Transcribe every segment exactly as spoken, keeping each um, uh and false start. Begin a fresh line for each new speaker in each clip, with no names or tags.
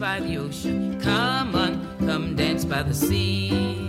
by the ocean. Come on, come dance by the sea.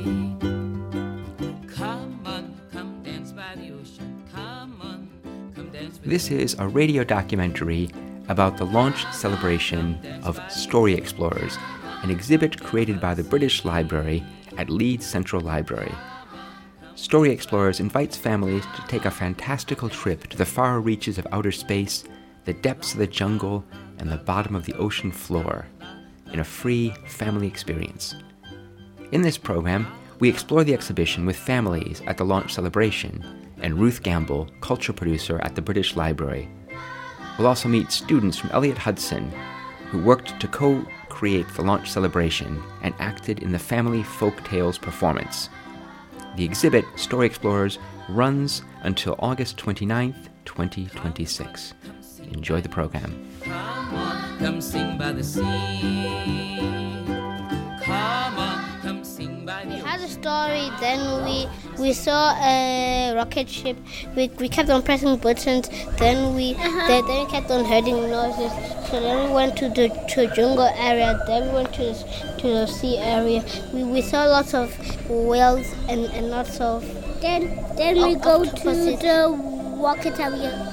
Come on, come dance by the ocean. Come on, come dance by the sea.
This is a radio documentary about the launch celebration of Story Explorers, an exhibit created by the British Library at Leeds Central Library. Story Explorers invites families to take a fantastical trip to the far reaches of outer space, the depths of the jungle, and the bottom of the ocean floor in a free family experience. In this program, we explore the exhibition with families at the launch celebration and Ruth Gamble, culture producer at the British Library. We'll also meet students from Elliott Hudson who worked to co-create the launch celebration and acted in the Family Folk Tales performance. The exhibit, Story Explorers, runs until August twenty-ninth, twenty twenty-six. Enjoy the program.
Come on, come sing by the sea. Come on, come sing by the
We had a story, then we we saw a rocket ship. We we kept on pressing buttons. Then we uh-huh. then, then we kept on hearing noises. So then we went to the to the jungle area. Then we went to the, to the sea area. We we saw lots of whales and, and lots of.
Then then we go to the rocket area.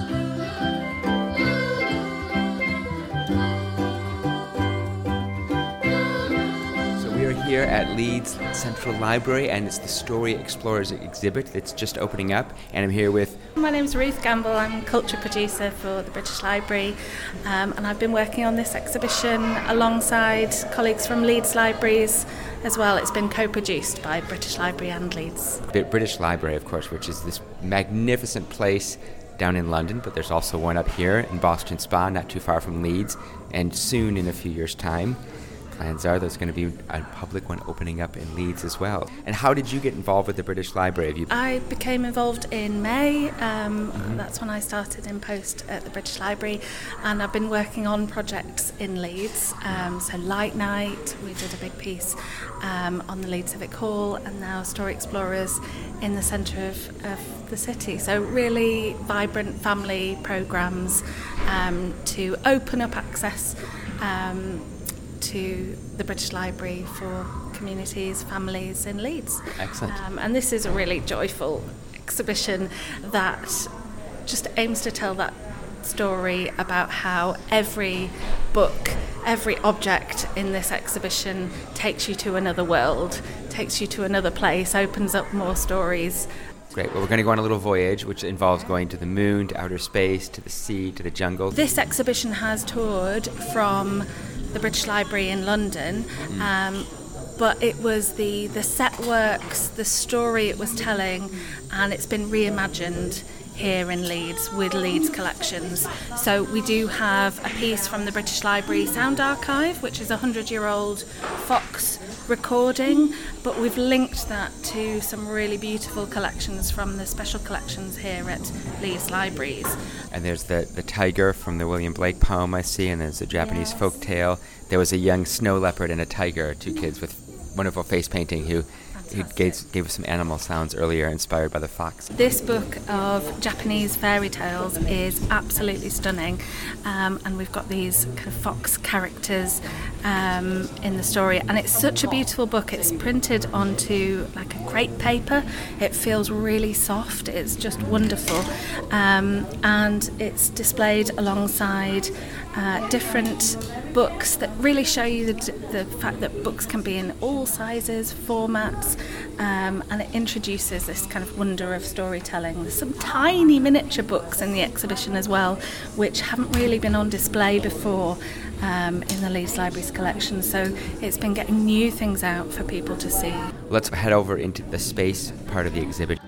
Here at Leeds Central Library, and it's the Story Explorers exhibit that's just opening up, and I'm here with...
My name's Ruth Gamble. I'm culture producer for the British Library, um, and I've been working on this exhibition alongside colleagues from Leeds Libraries as well. It's been co-produced by British Library and Leeds.
The British Library, of course, which is this magnificent place down in London, but there's also one up here in Boston Spa, not too far from Leeds, and soon in a few years' time, plans are there's going to be a public one opening up in Leeds as well. And how did you get involved with the British Library? Have you...
I became involved in May. Um, mm-hmm. That's when I started in post at the British Library, and I've been working on projects in Leeds. Um, so Light Night, we did a big piece um, on the Leeds Civic Hall, and now Story Explorers in the centre of, of the city. So really vibrant family programmes um, to open up access um, to the British Library for communities, families in Leeds.
Excellent.
Um, and this is a really joyful exhibition that just aims to tell that story about how every book, every object in this exhibition takes you to another world, takes you to another place, opens up more stories.
Great. Well, we're going to go on a little voyage, which involves going to the moon, to outer space, to the sea, to the jungle.
This exhibition has toured from the British Library in London, mm. um, but it was the, the set works, the story it was telling, and it's been reimagined here in Leeds with Leeds Collections. So we do have a piece from the British Library Sound Archive, which is a hundred-year-old Fox recording, but we've linked that to some really beautiful collections from the special collections here at Leeds Libraries.
And there's the, the tiger from the William Blake poem I see, and there's a Japanese
yes.
folk tale. There was a young snow leopard and a tiger, two kids with wonderful face painting who He gave, gave us some animal sounds earlier, inspired by the fox.
This book of Japanese fairy tales is absolutely stunning, um, and we've got these kind of fox characters um, in the story, and it's such a beautiful book. It's printed onto like a crepe paper. It feels really soft. It's just wonderful, um, and it's displayed alongside uh, different books that really show you the, the fact that books can be in all sizes, formats. Um, and it introduces this kind of wonder of storytelling. There's some tiny miniature books in the exhibition as well, which haven't really been on display before um, in the Leeds Library's collection. So it's been getting new things out for people to see.
Let's head over into the space part of the exhibit.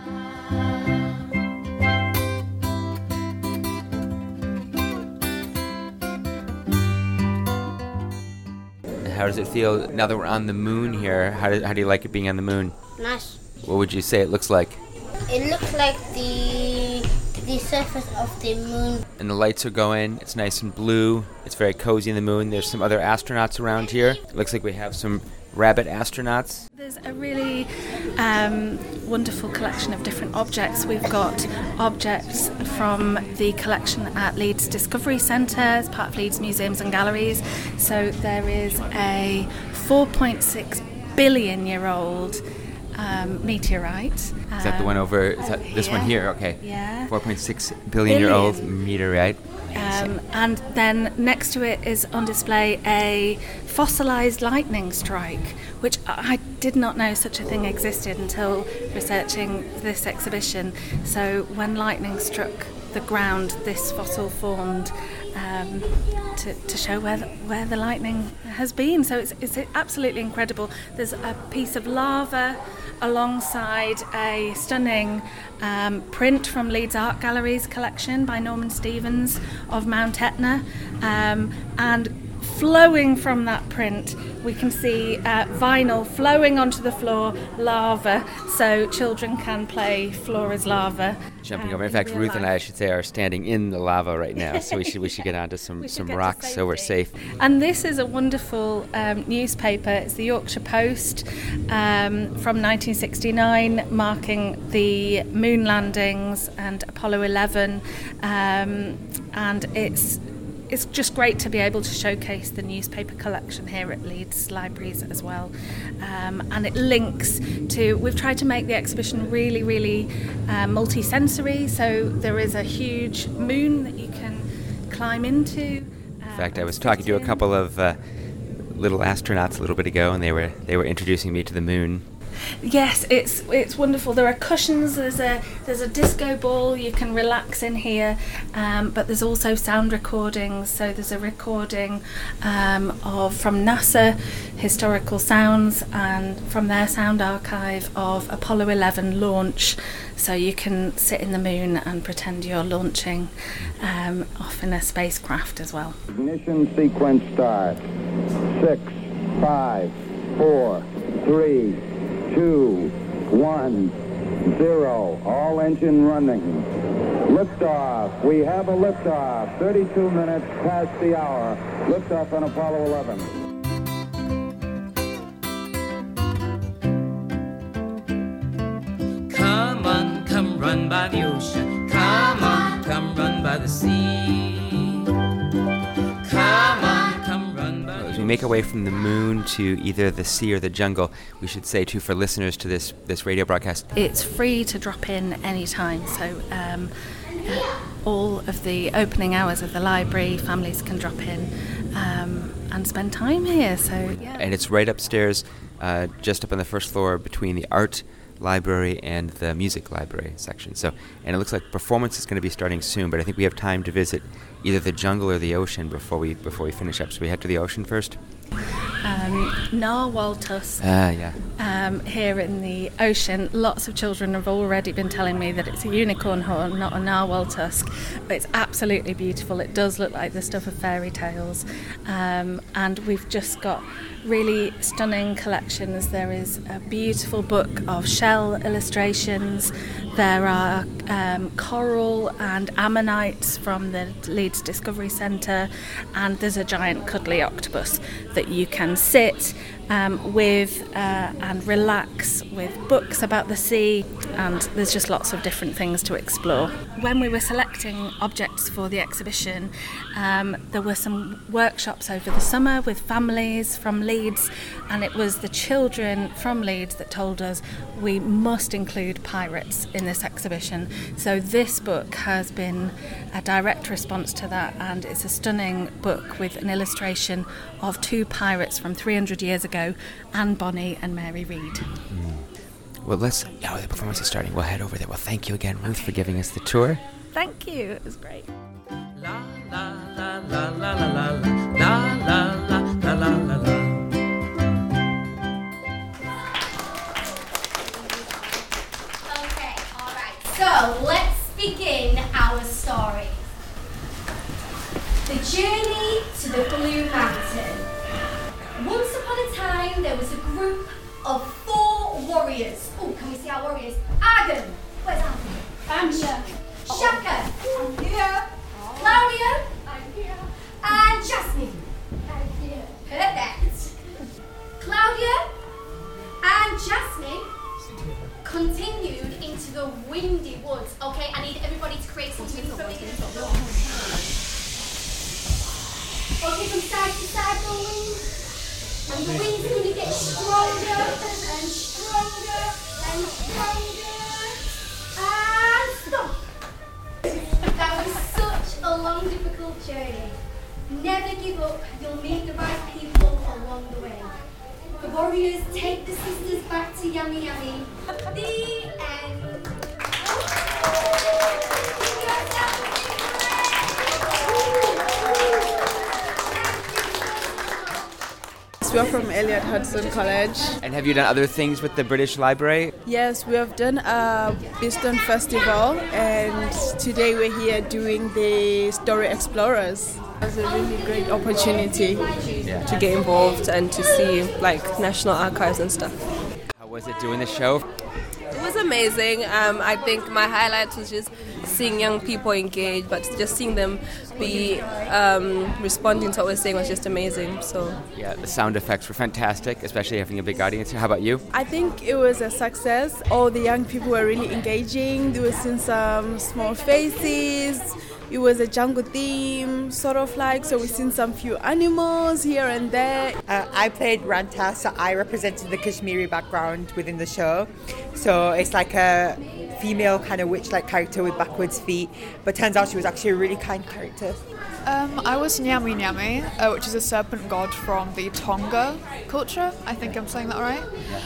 How does it feel now that we're on the moon here? How do, how do you like it being on the moon?
Nice.
What would you say it looks like?
It looks like the the surface of the moon.
And the lights are going. It's nice and blue. It's very cozy in the moon. There's some other astronauts around here. It looks like we have some rabbit astronauts.
There's a really um, wonderful collection of different objects. We've got objects from the collection at Leeds Discovery Centre as part of Leeds Museums and Galleries. So there is a four point six billion year old um, meteorite.
Is that the one over, is that this
here.
one here? Okay.
Yeah.
four point six billion year old meteorite.
Um, and then next to it is on display a fossilised lightning strike, which I did not know such a thing existed until researching this exhibition. So when lightning struck the ground, this fossil formed um, to, to show where the, where the lightning has been. So it's, it's absolutely incredible. There's a piece of lava alongside a stunning um, print from Leeds Art Gallery's collection by Norman Stevens of Mount Etna, um, and flowing from that print we can see uh, vinyl flowing onto the floor, lava, so children can play floor is lava.
Jumping
um,
over. In fact,
real
Ruth
life.
and I, I should say, are standing in the lava right now, so we should we should get onto some,
We should
some
get to
rocks so we're safe.
safety. And this is a wonderful um, newspaper. It's the Yorkshire Post um, from nineteen sixty-nine, marking the moon landings and Apollo eleven, um, and it's It's just great to be able to showcase the newspaper collection here at Leeds Libraries as well. Um, and it links to, we've tried to make the exhibition really, really uh, multi-sensory, so there is a huge moon that you can climb into. Uh,
In fact, I was talking to a couple of uh, little astronauts a little bit ago, and they were they were introducing me to the moon.
Yes, it's it's wonderful. There are cushions. There's a there's a disco ball you can relax in here, um, but there's also sound recordings. So there's a recording um, of from NASA historical sounds and from their sound archive of Apollo eleven launch. So you can sit in the moon and pretend you're launching um, off in a spacecraft as well.
Ignition sequence start. Six, five, four, three. Two, one, zero. All engine running. Liftoff. We have a liftoff. thirty-two minutes past the hour. Liftoff on Apollo eleven.
Come on, come run by the ocean. Come on, come run by the sea. Come on, come run by the
As we make our way from the moon to either the sea or the jungle, we should say too for listeners to this this radio broadcast,
It's free to drop in anytime, so um, uh, all of the opening hours of the library, families can drop in um, and spend time here. So yeah.
and it's right upstairs, uh, just up on the first floor between the art library and the music library section. So, and it looks like performance is going to be starting soon, but I think we have time to visit either the jungle or the ocean before we before we finish up. So we head to the ocean first.
Um, Narwhal tusk.
Ah, yeah.
Um, here in the ocean, lots of children have already been telling me that it's a unicorn horn, not a narwhal tusk. But it's absolutely beautiful. It does look like the stuff of fairy tales. Um, and we've just got really stunning collections. There is a beautiful book of shell illustrations. There are um, coral and ammonites from the Leeds Discovery Centre, and there's a giant cuddly octopus that you can sit um, with uh, and relax with books about the sea, and there's just lots of different things to explore. When we were selecting objects for the exhibition, um, there were some workshops over the summer with families from Leeds, and it was the children from Leeds that told us we must include pirates in this exhibition. So this book has been a direct response to that, and it's a stunning book with an illustration of two pirates from three hundred years ago, Anne Bonny and Mary Read.
Mm. Well, let's. Oh, the performance is starting. We'll head over there. Well, thank you again, Ruth, for giving us the tour.
Thank you. It was great.
La la la la la la la la la la la la la.
Okay, all right. So let's begin our story. The journey to the Blue Mountain. Once upon a time, there was a group of four warriors. Oh, can we see our warriors? Adam. Where's Adam?
I'm here.
Shaka.
I'm here.
Claudia.
I'm here.
And Jasmine.
I'm here.
Perfect. Claudia and Jasmine, Okay, from side to side going. And the wings are going to get stronger and stronger and stronger. And stop. That was such a long, difficult journey. Never give up. You'll meet the right people along the way. The warriors take the sisters back to Yummy Yummy. The end.
We are from Elliot Hudson College.
And have you done other things with the British Library?
Yes, we have done a Beeston Festival, and today we're here doing the Story Explorers. It was a really great opportunity
Yeah.
to get involved and to see like national archives and stuff.
How was it doing the show?
It was amazing. Um, I think my highlight was just seeing young people engage, but just seeing them be um, responding to what we're saying was just amazing. So
Yeah, the sound effects were fantastic, especially having a big audience. How about you?
I think it was a success. All the young people were really engaging. They were seeing some small faces. It was a jungle theme, sort of like, so we've seen some few animals here and there.
Uh, I played Ranta, so I represented the Kashmiri background within the show. So it's like a female kind of witch-like character with backwards feet, but turns out she was actually a really kind character.
Um, I was Nyami Nyami, uh, which is a serpent god from the Tonga culture. I think I'm saying that right.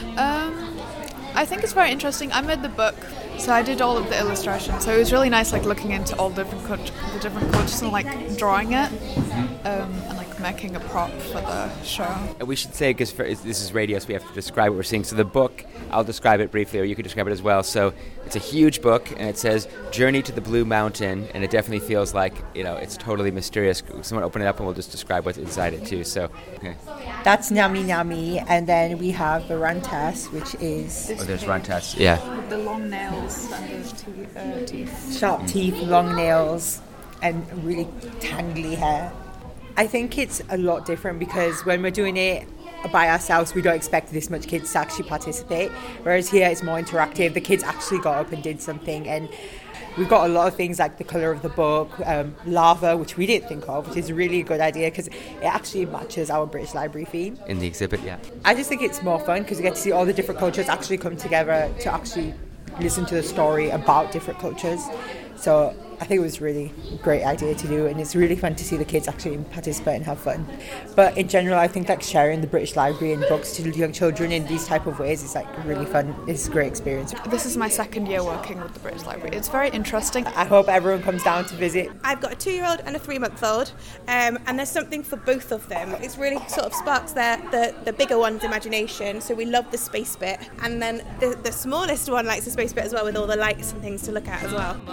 Um, I think it's very interesting. I made the book, so I did all of the illustrations. So it was really nice, like looking into all the different cult- the different cultures and like drawing it, um, and like making a prop for the show.
And we should say, because this is radio, so we have to describe what we're seeing. So the book, I'll describe it briefly, or you can describe it as well. So it's a huge book, and it says Journey to the Blue Mountain, and it definitely feels like, you know, it's totally mysterious. Someone open it up and we'll just describe what's inside it too. So okay.
That's Nyami Nyami, and then we have the Rantas, which is...
Oh, there's Rantas, yeah.
With the long nails and the te- uh, teeth.
Sharp teeth, long nails, and really tangly hair. I think it's a lot different because when we're doing it by ourselves, we don't expect this much kids to actually participate. Whereas here, it's more interactive. The kids actually got up and did something, and we've got a lot of things like the colour of the book, um, lava, which we didn't think of, which is a really good idea because it actually matches our British Library theme.
In the exhibit, yeah.
I just think it's more fun because you get to see all the different cultures actually come together to actually listen to the story about different cultures. So I think it was really a great idea to do, and it's really fun to see the kids actually participate and have fun. But in general, I think like sharing the British Library and books to young children in these type of ways is like really fun. It's a great experience.
This is my second year working with the British Library. It's very interesting.
I hope everyone comes down to visit.
I've got a two-year-old and a three-month-old, um, and there's something for both of them. It's really sort of sparks their the, the bigger one's imagination, so we love the space bit. And then the, the smallest one likes the space bit as well, with all the lights and things to look at as well.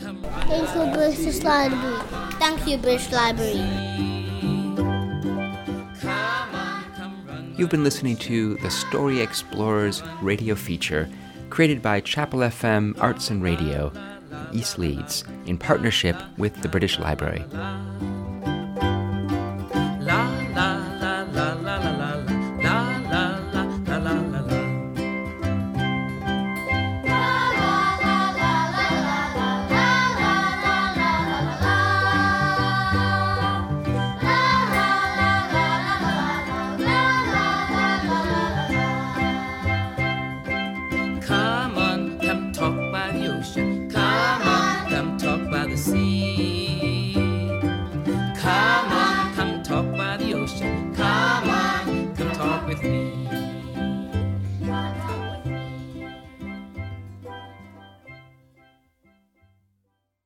Thank you, British Library. Thank you, British Library.
You've been listening to the Story Explorers radio feature created by Chapel F M Arts and Radio in East Leeds in partnership with the British Library.
Come on, come talk by the ocean. Come on, come talk by the sea.